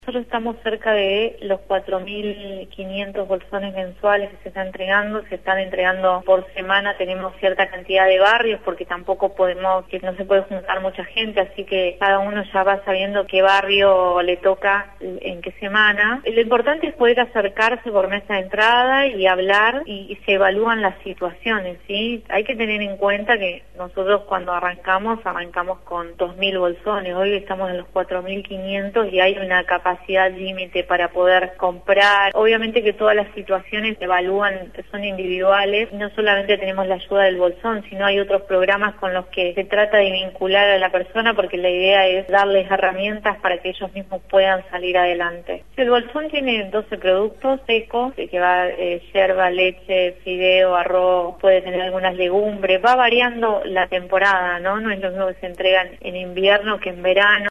Nosotros estamos cerca de los 4.500 bolsones mensuales que se están entregando por semana. Tenemos cierta cantidad de barrios porque tampoco que no se puede juntar mucha gente, así que cada uno ya va sabiendo qué barrio le toca en qué semana. Lo importante es poder acercarse por mesa de entrada y hablar y se evalúan las situaciones, ¿sí? Hay que tener en cuenta que nosotros cuando arrancamos con 2.000 bolsones, hoy estamos en los 4.500 y hay una capacidad límite para poder comprar. Obviamente que todas las situaciones se evalúan, son individuales, no solamente tenemos la ayuda del bolsón, sino hay otros programas con los que se trata de vincular a la persona porque la idea es darles herramientas para que ellos mismos puedan salir adelante. El bolsón tiene 12 productos secos, que va yerba, leche, fideo, arroz, puede tener algunas legumbres, va variando la temporada, ¿no? No es lo mismo que se entregan en invierno que en verano.